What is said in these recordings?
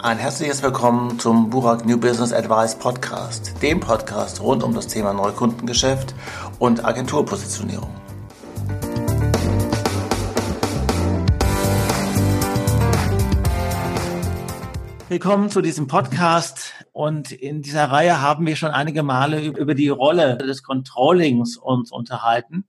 Ein herzliches Willkommen zum Burak New Business Advice Podcast, dem Podcast rund um das Thema Neukundengeschäft und Agenturpositionierung. Willkommen zu diesem Podcast, und in dieser Reihe haben wir schon einige Male über die Rolle des Controllings uns unterhalten.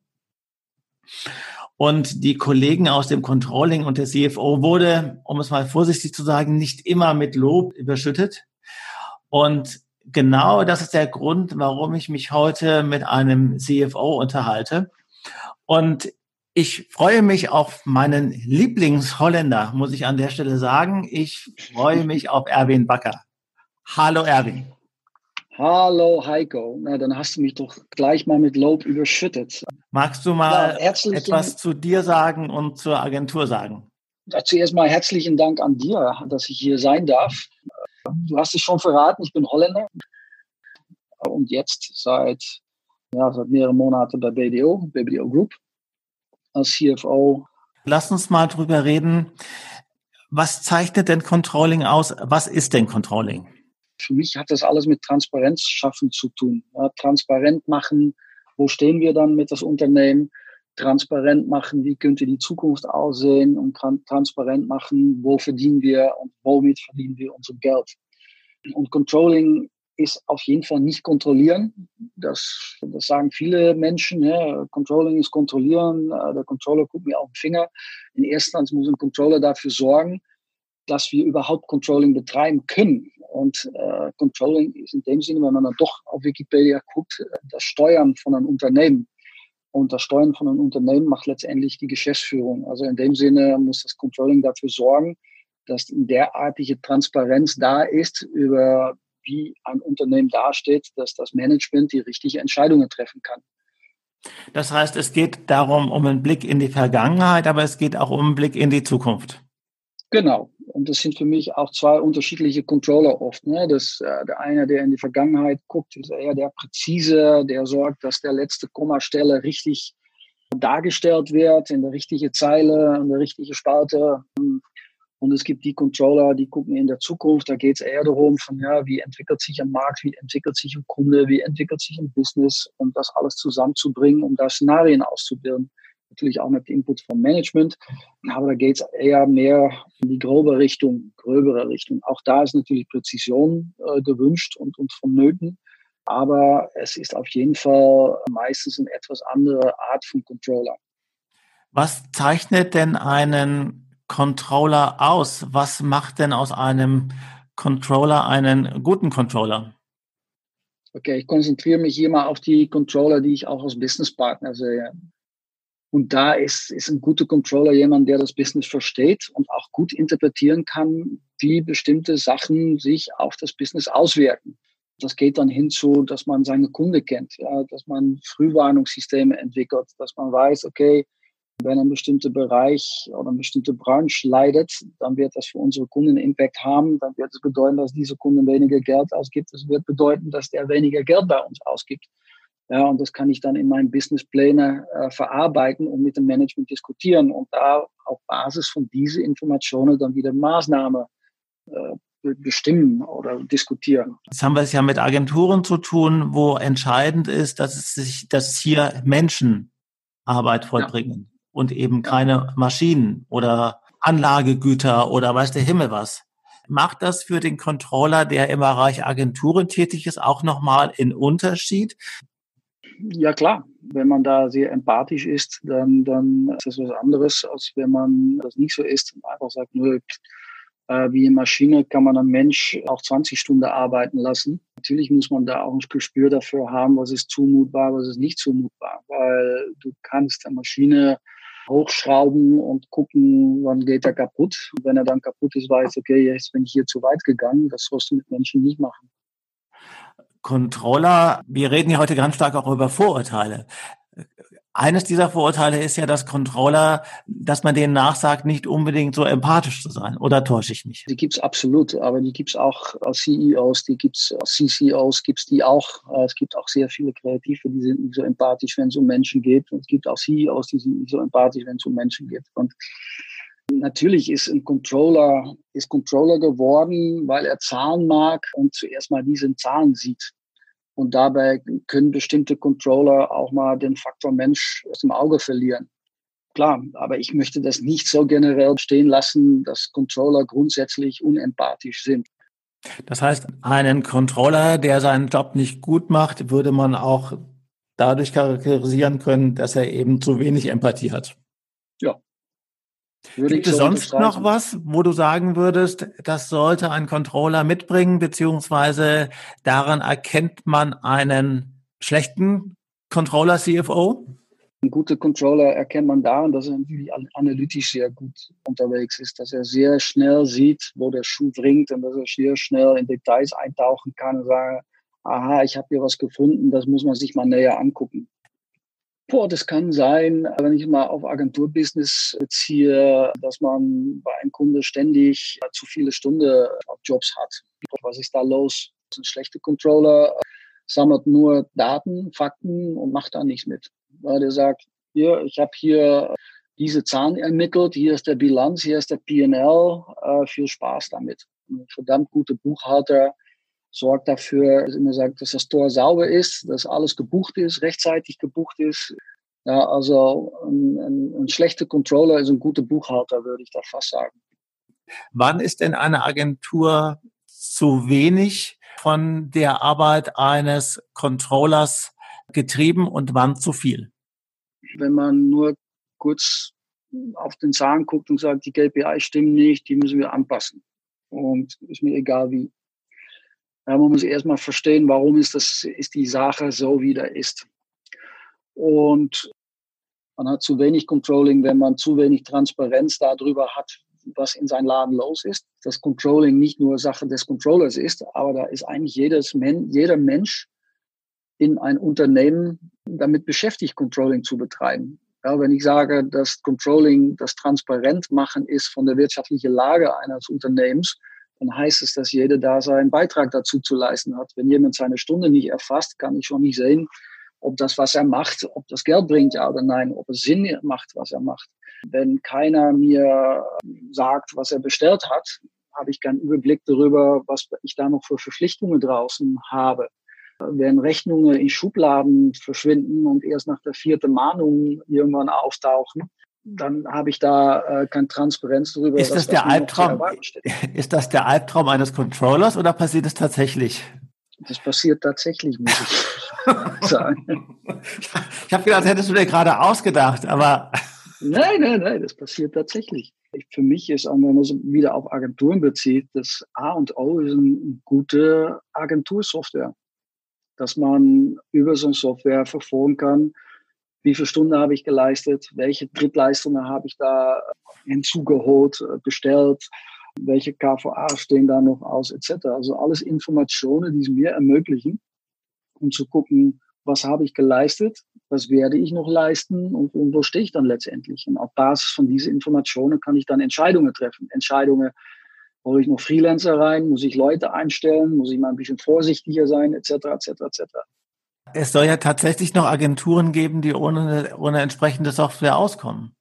Und die Kollegen aus dem Controlling und der CFO wurde, um es mal vorsichtig zu sagen, nicht immer mit Lob überschüttet. Und genau das ist der Grund, warum ich mich heute mit einem CFO unterhalte. Und ich freue mich auf meinen Lieblingsholländer, muss ich an der Stelle sagen. Ich freue mich auf Erwin Bakker. Hallo Erwin. Hallo Heiko, na dann hast du mich doch gleich mal mit Lob überschüttet. Magst du mal etwas zu dir sagen und zur Agentur sagen? Zuerst mal herzlichen Dank an dir, dass ich hier sein darf. Du hast es schon verraten, ich bin Holländer und jetzt seit mehreren Monaten bei BDO Group als CFO. Lass uns mal drüber reden. Was zeichnet denn Controlling aus? Was ist denn Controlling? Für mich hat das alles mit Transparenz schaffen zu tun. Ja, transparent machen, wo stehen wir dann mit das Unternehmen? Transparent machen, wie könnte die Zukunft aussehen? Und transparent machen, wo verdienen wir und womit verdienen wir unser Geld? Und Controlling ist auf jeden Fall nicht kontrollieren. Das sagen viele Menschen. Ja. Controlling ist kontrollieren. Der Controller guckt mir auf den Finger. In erster Instanz muss ein Controller dafür sorgen, dass wir überhaupt Controlling betreiben können. Und Controlling ist in dem Sinne, wenn man dann doch auf Wikipedia guckt, das Steuern von einem Unternehmen. Und das Steuern von einem Unternehmen macht letztendlich die Geschäftsführung. Also in dem Sinne muss das Controlling dafür sorgen, dass eine derartige Transparenz da ist, über wie ein Unternehmen dasteht, dass das Management die richtigen Entscheidungen treffen kann. Das heißt, es geht darum, um einen Blick in die Vergangenheit, aber es geht auch um einen Blick in die Zukunft. Genau. Und das sind für mich auch zwei unterschiedliche Controller oft. Ne? Der eine, der in die Vergangenheit guckt, ist eher der Präzise, der sorgt, dass der letzte Kommastelle richtig dargestellt wird, in der richtigen Zeile, in der richtigen Spalte. Und es gibt die Controller, die gucken in der Zukunft. Da geht es eher darum, wie entwickelt sich ein Markt, wie entwickelt sich ein Kunde, wie entwickelt sich ein Business, um das alles zusammenzubringen, um da Szenarien auszubilden. Natürlich auch mit Input vom Management, aber da geht es eher mehr in die gröbere Richtung. Auch da ist natürlich Präzision gewünscht und vonnöten, aber es ist auf jeden Fall meistens eine etwas andere Art von Controller. Was zeichnet denn einen Controller aus? Was macht denn aus einem Controller einen guten Controller? Okay, ich konzentriere mich hier mal auf die Controller, die ich auch als Businesspartner sehe. Und da ist ein guter Controller jemand, der das Business versteht und auch gut interpretieren kann, wie bestimmte Sachen sich auf das Business auswirken. Das geht dann hinzu, dass man seine Kunden kennt, ja, dass man Frühwarnungssysteme entwickelt, dass man weiß, okay, wenn ein bestimmter Bereich oder eine bestimmte Branche leidet, dann wird das für unsere Kunden einen Impact haben. Dann wird es bedeuten, dass dieser Kunde weniger Geld ausgibt. Es wird bedeuten, dass der weniger Geld bei uns ausgibt. Ja, und das kann ich dann in meinen Businessplänen verarbeiten und mit dem Management diskutieren und da auf Basis von diesen Informationen dann wieder Maßnahmen bestimmen oder diskutieren. Jetzt haben wir es ja mit Agenturen zu tun, wo entscheidend ist, dass hier Menschen Arbeit vollbringen und eben keine Maschinen oder Anlagegüter oder weiß der Himmel was. Macht das für den Controller, der im Bereich Agenturen tätig ist, auch nochmal einen Unterschied? Ja klar, wenn man da sehr empathisch ist, dann ist das was anderes, als wenn man das nicht so ist und einfach sagt, nö, wie eine Maschine kann man einen Mensch auch 20 Stunden arbeiten lassen. Natürlich muss man da auch ein Gespür dafür haben, was ist zumutbar, was ist nicht zumutbar, weil du kannst eine Maschine hochschrauben und gucken, wann geht er kaputt. Und wenn er dann kaputt ist, weiß, okay, jetzt bin ich hier zu weit gegangen, das sollst du mit Menschen nicht machen. Controller, wir reden ja heute ganz stark auch über Vorurteile. Eines dieser Vorurteile ist ja, dass Controller, dass man denen nachsagt, nicht unbedingt so empathisch zu sein. Oder täusche ich mich? Die gibt's absolut, aber die gibt's auch als CEOs, die gibt's als CCOs, gibt's die auch. Es gibt auch sehr viele Kreative, die sind nicht so empathisch, wenn es um Menschen geht. Und es gibt auch CEOs, die sind nicht so empathisch, wenn es um Menschen geht. Und Natürlich ist Controller geworden, weil er Zahlen mag und zuerst mal diese Zahlen sieht. Und dabei können bestimmte Controller auch mal den Faktor Mensch aus dem Auge verlieren. Klar, aber ich möchte das nicht so generell stehen lassen, dass Controller grundsätzlich unempathisch sind. Das heißt, einen Controller, der seinen Job nicht gut macht, würde man auch dadurch charakterisieren können, dass er eben zu wenig Empathie hat. Ja. Gibt es sonst noch was, wo du sagen würdest, das sollte ein Controller mitbringen, beziehungsweise daran erkennt man einen schlechten Controller CFO? Ein guter Controller erkennt man daran, dass er natürlich analytisch sehr gut unterwegs ist, dass er sehr schnell sieht, wo der Schuh dringt und dass er sehr schnell in Details eintauchen kann und sagen, aha, ich habe hier was gefunden, das muss man sich mal näher angucken. Das kann sein, wenn ich mal auf Agenturbusiness beziehe, dass man bei einem Kunde ständig zu viele Stunden auf Jobs hat. Was ist da los? Das ist ein schlechter Controller, sammelt nur Daten, Fakten und macht da nichts mit. Weil der sagt, hier, ich habe hier diese Zahlen ermittelt, hier ist der Bilanz, hier ist der P&L, viel Spaß damit. Ein verdammt guter Buchhalter sorgt dafür, dass immer sagt, dass das Tor sauber ist, dass alles gebucht ist, rechtzeitig gebucht ist. Ja, also ein schlechter Controller ist ein guter Buchhalter, würde ich da fast sagen. Wann ist denn eine Agentur zu wenig von der Arbeit eines Controllers getrieben und wann zu viel? Wenn man nur kurz auf den Zahlen guckt und sagt, die KPI stimmen nicht, die müssen wir anpassen. Und ist mir egal wie. Ja, man muss erstmal verstehen, warum ist die Sache so, wie da ist. Und man hat zu wenig Controlling, wenn man zu wenig Transparenz darüber hat, was in seinem Laden los ist. Das Controlling nicht nur Sache des Controllers ist, aber da ist eigentlich jeder Mensch in ein Unternehmen damit beschäftigt, Controlling zu betreiben. Ja, wenn ich sage, dass Controlling das Transparentmachen ist von der wirtschaftlichen Lage eines Unternehmens, dann heißt es, dass jeder da seinen Beitrag dazu zu leisten hat. Wenn jemand seine Stunde nicht erfasst, kann ich schon nicht sehen, ob das, was er macht, ob das Geld bringt, ja oder nein, ob es Sinn macht, was er macht. Wenn keiner mir sagt, was er bestellt hat, habe ich keinen Überblick darüber, was ich da noch für Verpflichtungen draußen habe. Wenn Rechnungen in Schubladen verschwinden und erst nach der 4. Mahnung irgendwann auftauchen, dann habe ich da keine Transparenz darüber. Ist das der Albtraum? Ist das der Albtraum eines Controllers oder passiert es tatsächlich? Das passiert tatsächlich, muss ich sagen. Ich habe gedacht, hättest du dir gerade ausgedacht, aber... Nein, das passiert tatsächlich. Für mich ist, wenn man es wieder auf Agenturen bezieht, das A und O ist eine gute Agentursoftware. Dass man über so eine Software verfolgen kann, wie viele Stunden habe ich geleistet, welche Drittleistungen habe ich da hinzugeholt, bestellt, welche KVA stehen da noch aus, etc. Also alles Informationen, die es mir ermöglichen, um zu gucken, was habe ich geleistet, was werde ich noch leisten und wo stehe ich dann letztendlich. Und auf Basis von diesen Informationen kann ich dann Entscheidungen treffen. Entscheidungen, hole ich noch Freelancer rein, muss ich Leute einstellen, muss ich mal ein bisschen vorsichtiger sein, etc., etc., etc. Es soll ja tatsächlich noch Agenturen geben, die ohne entsprechende Software auskommen.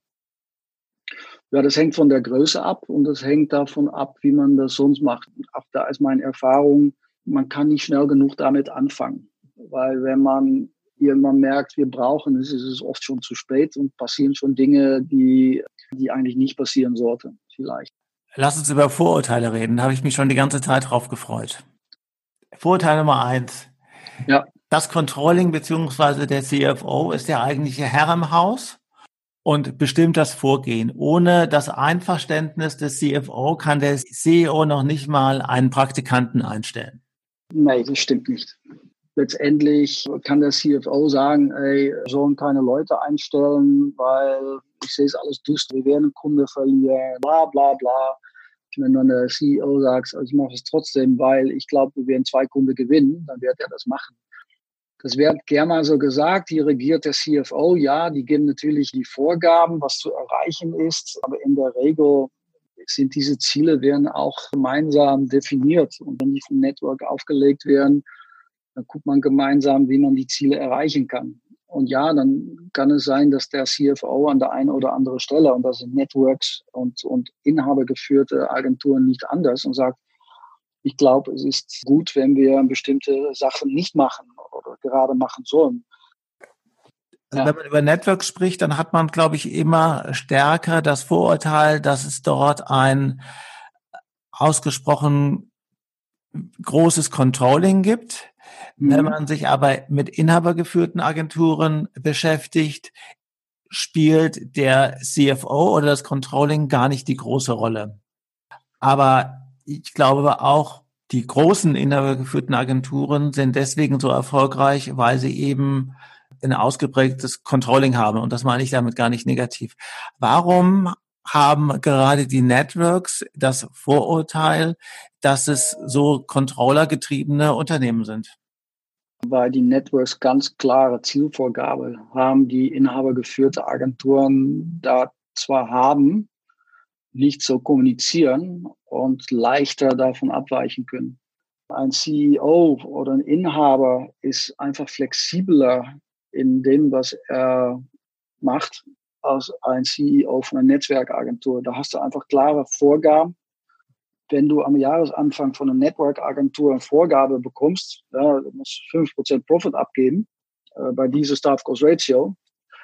Ja, das hängt von der Größe ab und das hängt davon ab, wie man das sonst macht. Auch da ist meine Erfahrung, man kann nicht schnell genug damit anfangen. Weil wenn man irgendwann merkt, wir brauchen es, ist es oft schon zu spät und passieren schon Dinge, die eigentlich nicht passieren sollten, vielleicht. Lass uns über Vorurteile reden. Da habe ich mich schon die ganze Zeit drauf gefreut. Vorurteil Nummer 1. Ja. Das Controlling bzw. der CFO ist der eigentliche Herr im Haus und bestimmt das Vorgehen. Ohne das Einverständnis des CFO kann der CEO noch nicht mal einen Praktikanten einstellen. Nein, das stimmt nicht. Letztendlich kann der CFO sagen, ey, wir sollen keine Leute einstellen, weil ich sehe es alles düster, wir werden einen Kunde verlieren, bla bla bla. Wenn dann der CEO sagt, ich mache es trotzdem, weil ich glaube, wir werden 2 Kunden gewinnen, dann wird er das machen. Das wird gerne mal so gesagt, hier regiert der CFO, ja, die geben natürlich die Vorgaben, was zu erreichen ist, aber in der Regel sind diese Ziele werden auch gemeinsam definiert und wenn die vom Network aufgelegt werden, dann guckt man gemeinsam, wie man die Ziele erreichen kann. Und ja, dann kann es sein, dass der CFO an der einen oder anderen Stelle, und das sind Networks und inhabergeführte Agenturen nicht anders, und sagt, ich glaube, es ist gut, wenn wir bestimmte Sachen nicht machen oder gerade machen sollen. Also wenn man über Networks spricht, dann hat man, glaube ich, immer stärker das Vorurteil, dass es dort ein ausgesprochen großes Controlling gibt. Wenn man sich aber mit inhabergeführten Agenturen beschäftigt, spielt der CFO oder das Controlling gar nicht die große Rolle. Aber ich glaube auch, die großen inhabergeführten Agenturen sind deswegen so erfolgreich, weil sie eben ein ausgeprägtes Controlling haben. Und das meine ich damit gar nicht negativ. Warum haben gerade die Networks das Vorurteil, dass es so controllergetriebene Unternehmen sind? Weil die Networks ganz klare Zielvorgabe haben, die inhabergeführte Agenturen da zwar haben, nicht so kommunizieren und leichter davon abweichen können. Ein CEO oder ein Inhaber ist einfach flexibler in dem, was er macht, als ein CEO von einer Netzwerkagentur. Da hast du einfach klare Vorgaben. Wenn du am Jahresanfang von einer Network-Agentur eine Vorgabe bekommst, ja, du musst 5% Profit abgeben bei dieser Staff-Cost-Ratio,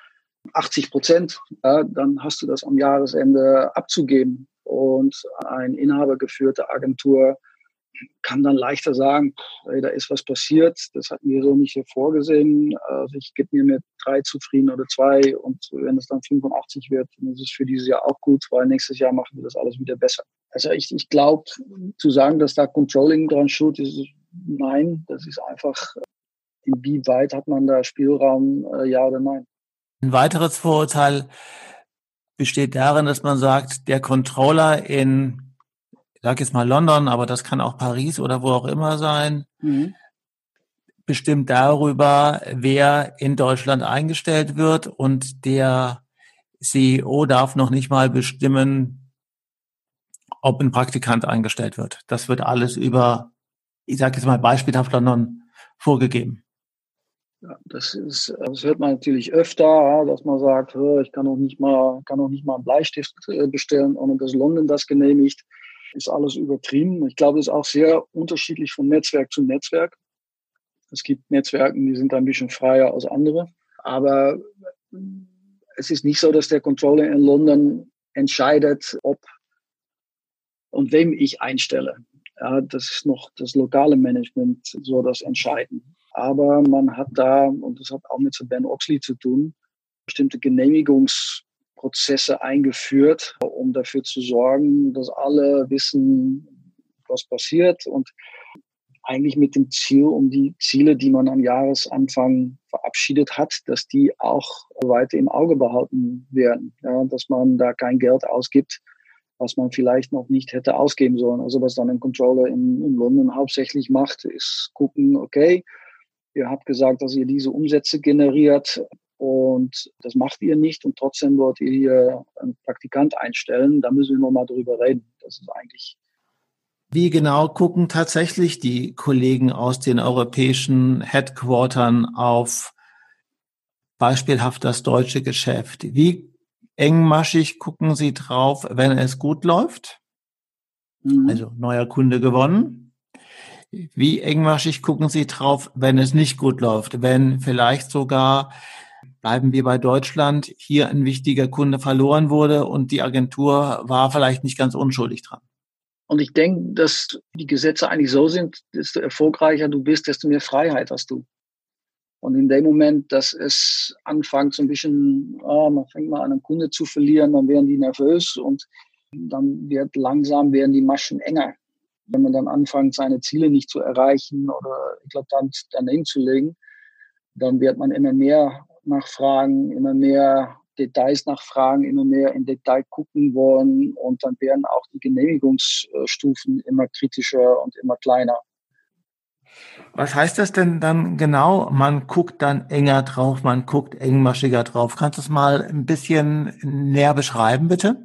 80%, ja, dann hast du das am Jahresende abzugeben. Und eine inhabergeführte Agentur kann dann leichter sagen, hey, da ist was passiert, das hatten wir so nicht hier vorgesehen. Also ich gebe mir mit 3 zufrieden oder 2, und wenn es dann 85 wird, dann ist es für dieses Jahr auch gut, weil nächstes Jahr machen wir das alles wieder besser. Also ich glaube, zu sagen, dass da Controlling dran schuld ist, nein, das ist einfach, inwieweit hat man da Spielraum, ja oder nein. Ein weiteres Vorurteil besteht darin, dass man sagt, der Controller in, ich sage jetzt mal London, aber das kann auch Paris oder wo auch immer sein, bestimmt darüber, wer in Deutschland eingestellt wird, und der CEO darf noch nicht mal bestimmen, ob ein Praktikant eingestellt wird. Das wird alles über, ich sage jetzt mal beispielhaft London, vorgegeben. Ja, das hört man natürlich öfter, ja, dass man sagt, ich kann auch nicht mal einen Bleistift bestellen, ohne dass London das genehmigt. Ist alles übertrieben. Ich glaube, das ist auch sehr unterschiedlich von Netzwerk zu Netzwerk. Es gibt Netzwerke, die sind ein bisschen freier als andere. Aber es ist nicht so, dass der Controller in London entscheidet, ob und wem ich einstelle. Ja, das ist noch das lokale Management, so das Entscheiden. Aber man hat da, und das hat auch mit Ben Oxley zu tun, bestimmte Genehmigungsprozesse eingeführt, um dafür zu sorgen, dass alle wissen, was passiert, und eigentlich mit dem Ziel, um die Ziele, die man am Jahresanfang verabschiedet hat, dass die auch weiter im Auge behalten werden. Ja, dass man da kein Geld ausgibt, was man vielleicht noch nicht hätte ausgeben sollen. Also was dann ein Controller in London hauptsächlich macht, ist gucken, okay, ihr habt gesagt, dass ihr diese Umsätze generiert und das macht ihr nicht, und trotzdem wollt ihr hier einen Praktikant einstellen. Da müssen wir nochmal drüber reden. Das ist eigentlich. Wie genau gucken tatsächlich die Kollegen aus den europäischen Headquartern auf beispielhaft das deutsche Geschäft? Wie engmaschig gucken Sie drauf, wenn es gut läuft? Also neuer Kunde gewonnen. Wie engmaschig gucken Sie drauf, wenn es nicht gut läuft? Wenn vielleicht sogar, bleiben wir bei Deutschland, hier ein wichtiger Kunde verloren wurde und die Agentur war vielleicht nicht ganz unschuldig dran. Und ich denke, dass die Gesetze eigentlich so sind, desto erfolgreicher du bist, desto mehr Freiheit hast du. Und in dem Moment, dass es anfängt, so ein bisschen, man fängt mal an, einen Kunde zu verlieren, dann werden die nervös, und dann werden die Maschen enger. Wenn man dann anfängt, seine Ziele nicht zu erreichen oder eklatant daneben zu legen, dann wird man immer mehr nachfragen, immer mehr Details nachfragen, immer mehr in Detail gucken wollen, und dann werden auch die Genehmigungsstufen immer kritischer und immer kleiner. Was heißt das denn dann genau? Man guckt dann enger drauf, man guckt engmaschiger drauf. Kannst du es mal ein bisschen näher beschreiben, bitte?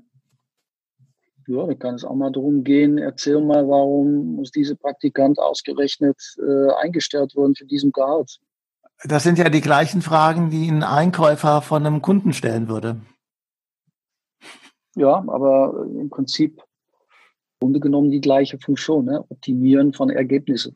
Ja, da kann es auch mal darum gehen, erzähl mal, warum muss dieser Praktikant ausgerechnet eingestellt werden für diesen Gehalt? Das sind ja die gleichen Fragen, die ein Einkäufer von einem Kunden stellen würde. Ja, aber im Prinzip im Grunde genommen die gleiche Funktion, ne? Optimieren von Ergebnissen.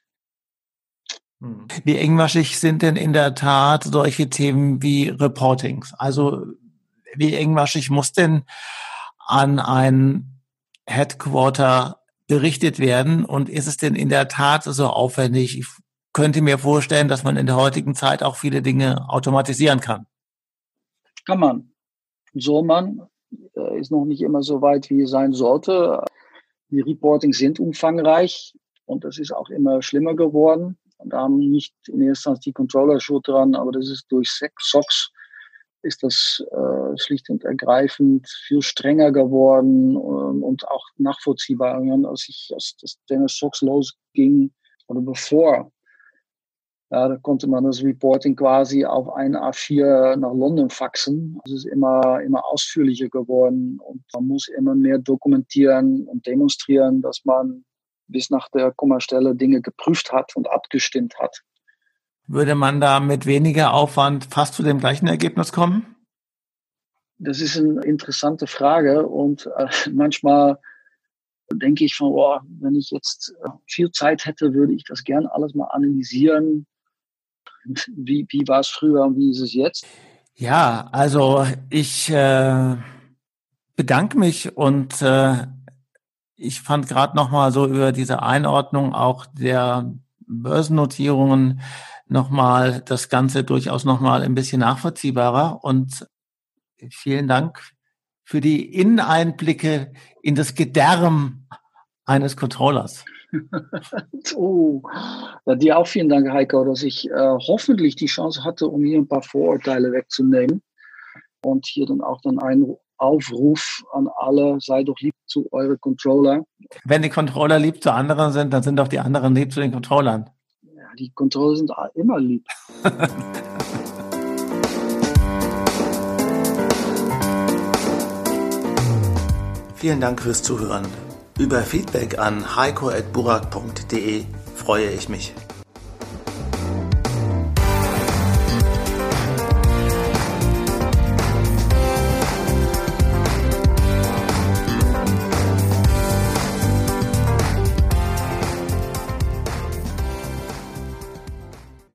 Wie engmaschig sind denn in der Tat solche Themen wie Reportings? Also wie engmaschig muss denn an ein Headquarter berichtet werden? Und ist es denn in der Tat so aufwendig? Ich könnte mir vorstellen, dass man in der heutigen Zeit auch viele Dinge automatisieren kann. Kann man. Soll man. Ist noch nicht immer so weit, wie es sein sollte. Die Reportings sind umfangreich und das ist auch immer schlimmer geworden. Und da haben nicht in erster Instanz die Controller schuld dran, aber das ist durch SOX ist das schlicht und ergreifend viel strenger geworden und auch nachvollziehbar. Als das Thema SOX losging oder bevor, da konnte man das Reporting quasi auf ein A4 nach London faxen. Es ist immer ausführlicher geworden und man muss immer mehr dokumentieren und demonstrieren, dass man bis nach der Kommastelle Dinge geprüft hat und abgestimmt hat. Würde man da mit weniger Aufwand fast zu dem gleichen Ergebnis kommen? Das ist eine interessante Frage und manchmal denke ich von, wenn ich jetzt viel Zeit hätte, würde ich das gerne alles mal analysieren. Wie war es früher und wie ist es jetzt? Ja, also ich bedanke mich und ich fand gerade nochmal so über diese Einordnung auch der Börsennotierungen nochmal das Ganze durchaus nochmal ein bisschen nachvollziehbarer und vielen Dank für die Inneneinblicke in das Gedärm eines Controllers. Ja, dir auch vielen Dank, Heiko, dass ich hoffentlich die Chance hatte, um hier ein paar Vorurteile wegzunehmen und hier dann auch einen Aufruf an alle, sei doch lieb zu eure Controller. Wenn die Controller lieb zu anderen sind, dann sind doch die anderen lieb zu den Controllern. Ja, die Controller sind immer lieb. Vielen Dank fürs Zuhören. Über Feedback an heiko@burak.de freue ich mich.